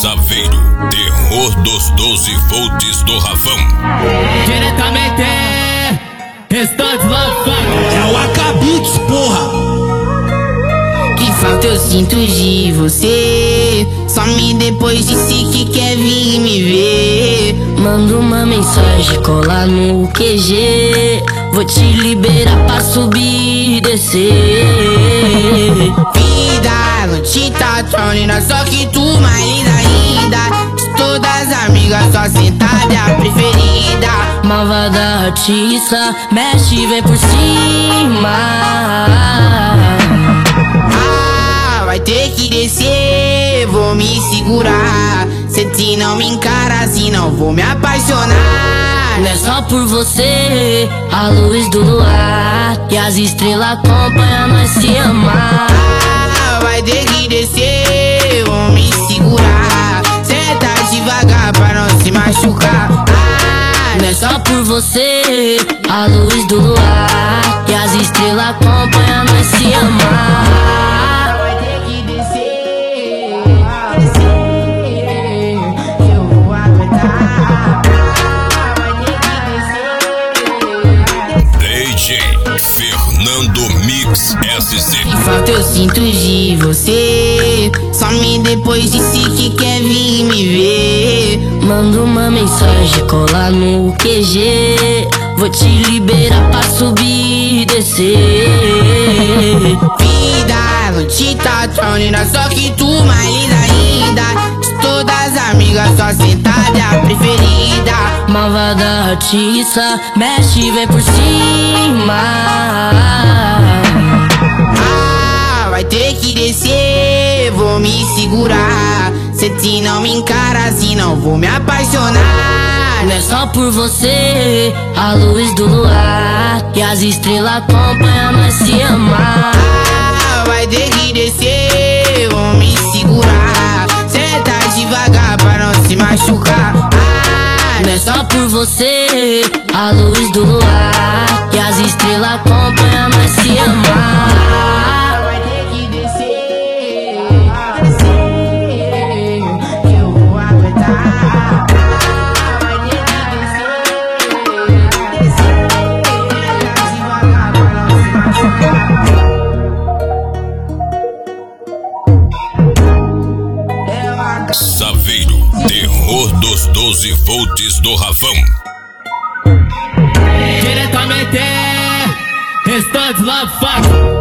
Saveiro, terror dos 12 volts do Ravão. Diretamente, Restante Lava. É o Acabits, porra. Que falta eu sinto de você. Some depois disse que quer vir me ver. Manda uma mensagem, cola no QG. Vou te liberar pra subir e descer. Vida, não te tá tronina, só que tu mais linda ainda. De todas as amigas, só sentada é a preferida. Malvada artista, mexe, vem por cima. Vai ter que descer, vou me segurar. Se te não me encara assim, não vou me apaixonar. Não é só por você, a luz do luar e as estrelas acompanham nós se amar. Vai ter que descer, vou me segurar. Senta devagar pra não se machucar. Não é só por você, a luz do luar e as estrelas acompanham nós se amar. Fernando Mix SC. Que falta eu sinto de você. Some depois disse que quer vir me ver. Manda uma mensagem, cola no QG. Vou te liberar pra subir e descer. Vida, não te tá tronina, só que tu mais linda ainda. De todas as amigas, só sentada é a preferida. Malvada artista, mexe, vem por cima. Vai ter que descer, vou me segurar. Se te não me encara assim, não vou me apaixonar. Não é só por você, a luz do luar e as estrelas acompanham nós se amar. Vai ter que descer, vou me segurar. Senta devagar pra não se machucar. Não é só por você, a luz do luar e as estrelas acompanham nós se amar. Vai ter que descer, que eu vou aguentar. Vai ter que descer, devagar pra não se machucar. Saveiro, terror dos 12 volts do Ravão. Diretamente, Restante Lava.